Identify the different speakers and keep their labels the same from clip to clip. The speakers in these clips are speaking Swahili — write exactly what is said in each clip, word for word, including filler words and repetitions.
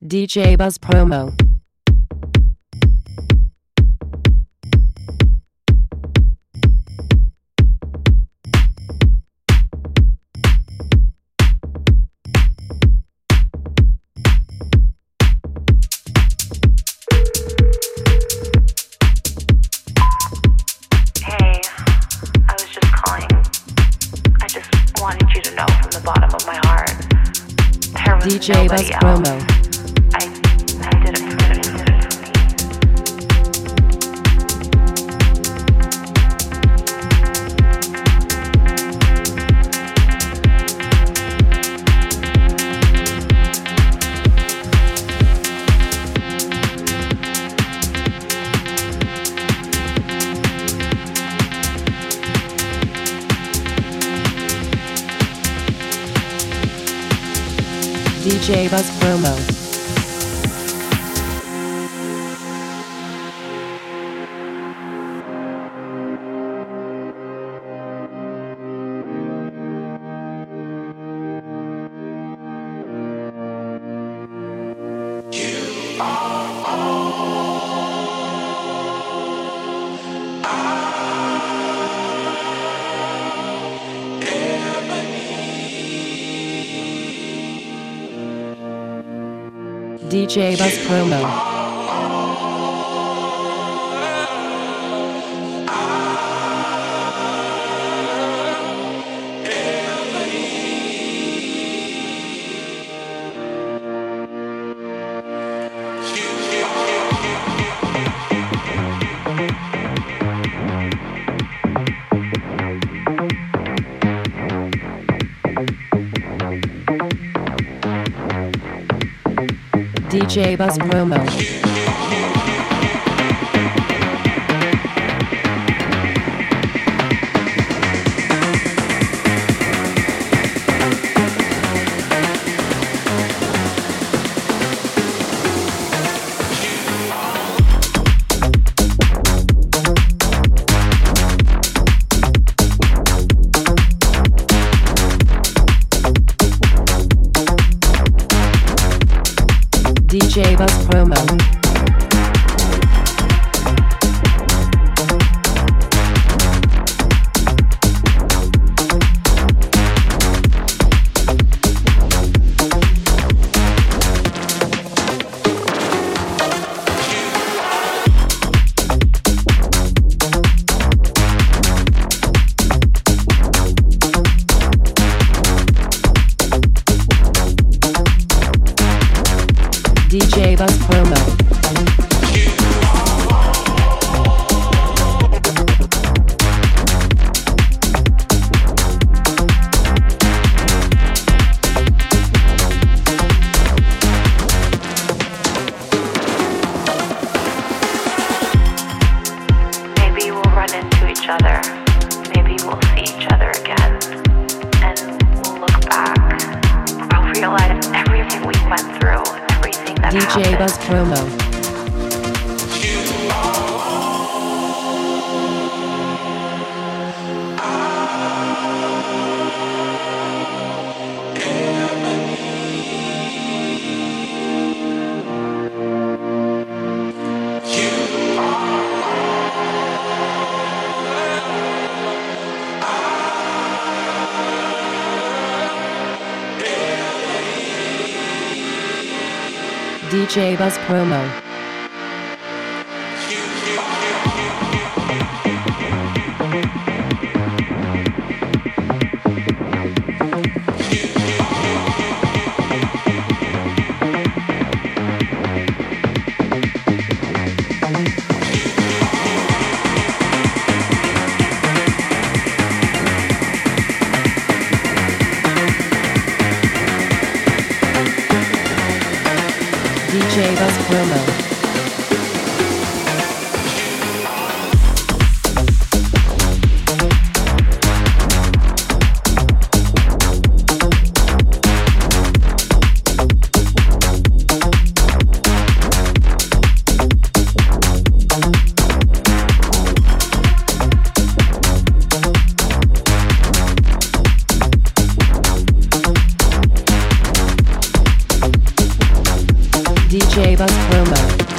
Speaker 1: D J Buzz Promo. D J Buzz Promo.
Speaker 2: I, I did it for me.
Speaker 1: D J Buzz Promo. D J Buzz Promo. D J Buzz Promo. D J Buzz Promo. D J Buzz Promo.
Speaker 2: Maybe we'll run into each other. Maybe we'll see each other again. And we'll look back. We'll realize everything we went through.
Speaker 1: D J Buzz Promo. D J Buzz Promo. D J Buzz Promo. D J Buzz Promo.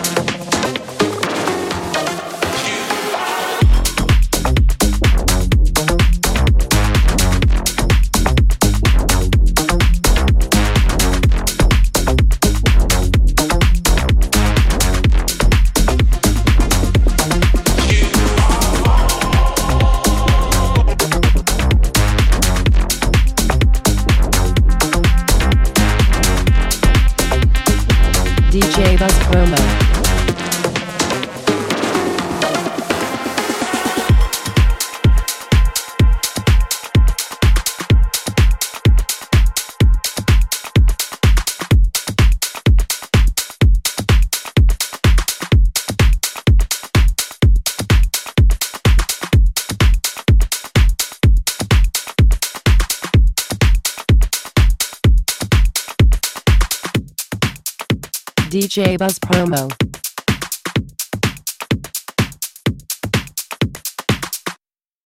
Speaker 1: D J Buzz Promo. D J Buzz Promo.